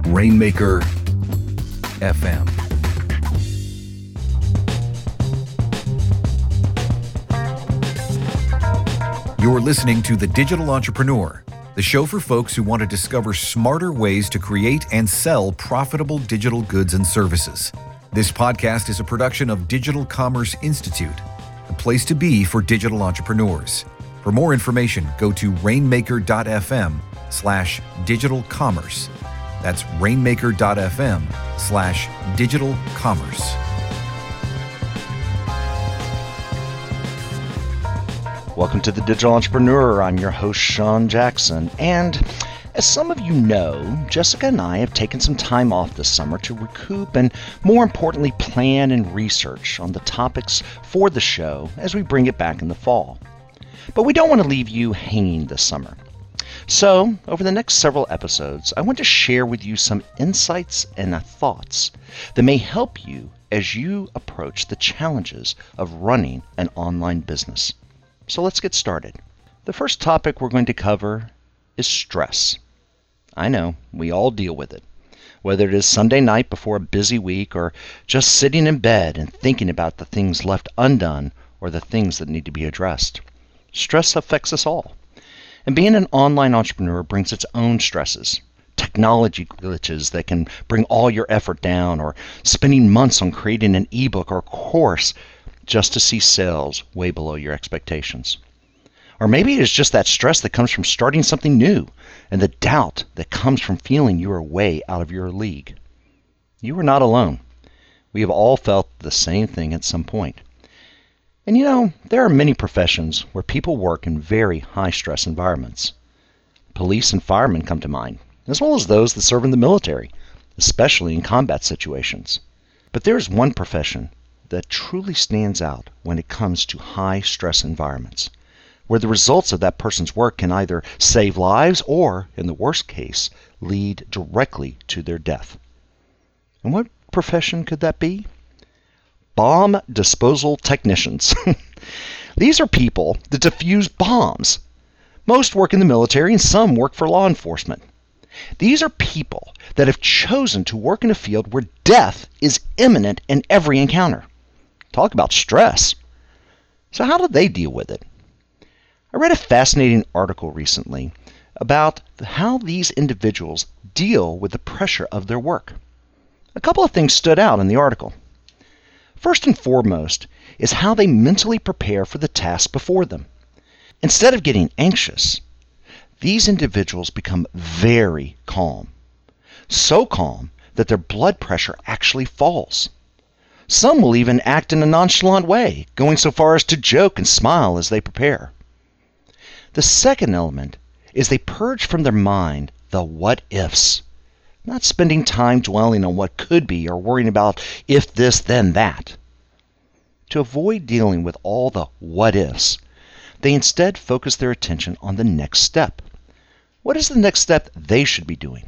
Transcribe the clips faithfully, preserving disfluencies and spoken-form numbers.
Rainmaker F M. You're listening to The Digital Entrepreneur, the show for folks who want to discover smarter ways to create and sell profitable digital goods and services. This podcast is a production of Digital Commerce Institute, the place to be for digital entrepreneurs. For more information, go to rainmaker.fm slash digital commerce. That's rainmaker.fm slash digital commerce. Welcome to The Digital Entrepreneur. I'm your host, Sean Jackson. And as some of you know, Jessica and I have taken some time off this summer to recoup and, more importantly, plan and research on the topics for the show as we bring it back in the fall. But we don't want to leave you hanging this summer. So, over the next several episodes, I want to share with you some insights and thoughts that may help you as you approach the challenges of running an online business. So let's get started. The first topic we're going to cover is stress. I know, we all deal with it. Whether it is Sunday night before a busy week or just sitting in bed and thinking about the things left undone or the things that need to be addressed. Stress affects us all. And being an online entrepreneur brings its own stresses. Technology glitches that can bring all your effort down, or spending months on creating an ebook or course just to see sales way below your expectations. Or maybe it's just that stress that comes from starting something new and the doubt that comes from feeling you are way out of your league. You are not alone. We have all felt the same thing at some point. And you know, there are many professions where people work in very high-stress environments. Police and firemen come to mind, as well as those that serve in the military, especially in combat situations. But there is one profession that truly stands out when it comes to high-stress environments, where the results of that person's work can either save lives or, in the worst case, lead directly to their death. And what profession could that be? Bomb disposal technicians. These are people that defuse bombs. Most work in the military and some work for law enforcement. These are people that have chosen to work in a field where death is imminent in every encounter. Talk about stress. So how do they deal with it? I read a fascinating article recently about how these individuals deal with the pressure of their work. A couple of things stood out in the article. First and foremost is how they mentally prepare for the task before them. Instead of getting anxious, these individuals become very calm. So calm that their blood pressure actually falls. Some will even act in a nonchalant way, going so far as to joke and smile as they prepare. The second element is they purge from their mind the what-ifs, not spending time dwelling on what could be or worrying about if this, then that. To avoid dealing with all the what-ifs, they instead focus their attention on the next step. What is the next step they should be doing?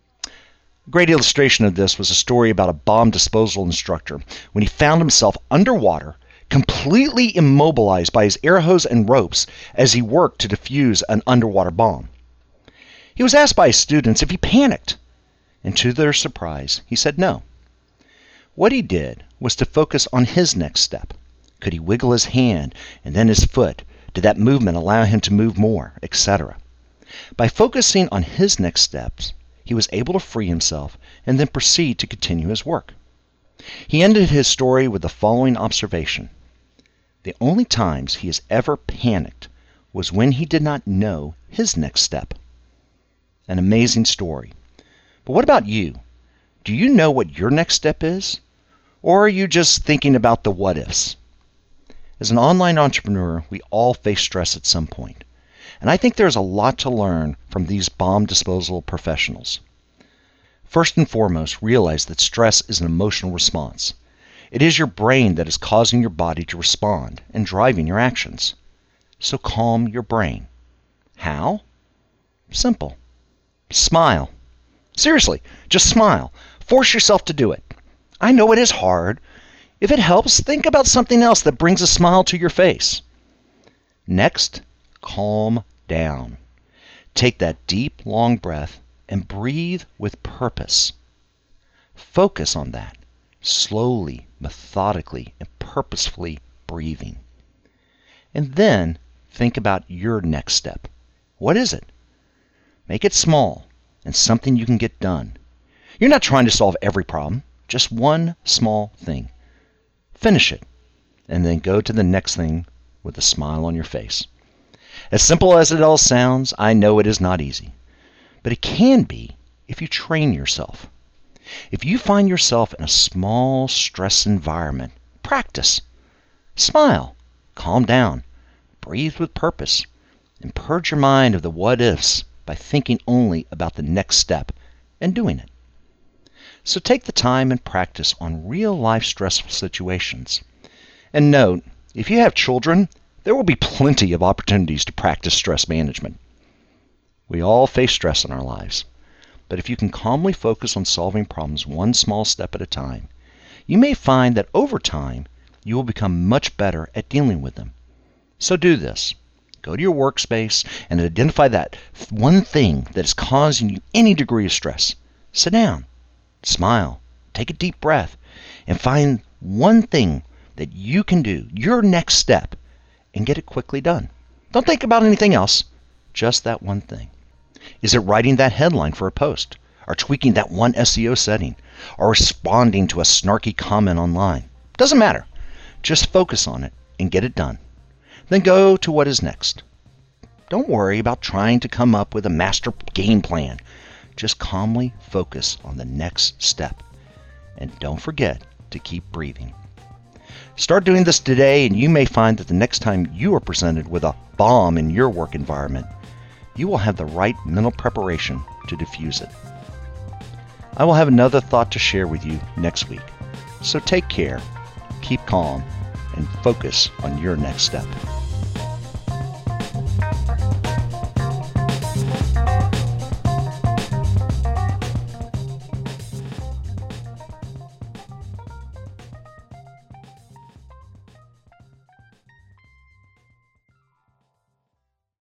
A great illustration of this was a story about a bomb disposal instructor when he found himself underwater, completely immobilized by his air hose and ropes as he worked to defuse an underwater bomb. He was asked by his students if he panicked, and to their surprise, he said no. What he did was to focus on his next step. Could he wiggle his hand and then his foot? Did that movement allow him to move more, et cetera? By focusing on his next steps, he was able to free himself and then proceed to continue his work. He ended his story with the following observation. The only times he has ever panicked was when he did not know his next step. An amazing story. But what about you? Do you know what your next step is? Or are you just thinking about the what-ifs? As an online entrepreneur, we all face stress at some point. And I think there's a lot to learn from these bomb disposal professionals. First and foremost, realize that stress is an emotional response. It is your brain that is causing your body to respond and driving your actions. So calm your brain. How? Simple. Smile. Seriously, just smile. Force yourself to do it. I know it is hard. If it helps, think about something else that brings a smile to your face. Next, calm down. Take that deep, long breath and breathe with purpose. Focus on that, slowly, methodically, and purposefully breathing. And then think about your next step. What is it? Make it small and something you can get done. You're not trying to solve every problem, just one small thing. Finish it, and then go to the next thing with a smile on your face. As simple as it all sounds, I know it is not easy, but it can be if you train yourself. If you find yourself in a small stress environment, practice. Smile, calm down, breathe with purpose, and purge your mind of the what-ifs by thinking only about the next step and doing it. So take the time and practice on real-life stressful situations. And note, if you have children, there will be plenty of opportunities to practice stress management. We all face stress in our lives, but if you can calmly focus on solving problems one small step at a time, you may find that over time, you will become much better at dealing with them. So do this. Go to your workspace and identify that one thing that is causing you any degree of stress. Sit down, smile, take a deep breath, and find one thing that you can do, your next step, and get it quickly done. Don't think about anything else, just that one thing. Is it writing that headline for a post, or tweaking that one S E O setting, or responding to a snarky comment online? Doesn't matter. Just focus on it and get it done. Then go to what is next. Don't worry about trying to come up with a master game plan. Just calmly focus on the next step. And don't forget to keep breathing. Start doing this today, and you may find that the next time you are presented with a bomb in your work environment, you will have the right mental preparation to defuse it. I will have another thought to share with you next week. So take care, keep calm, and focus on your next step.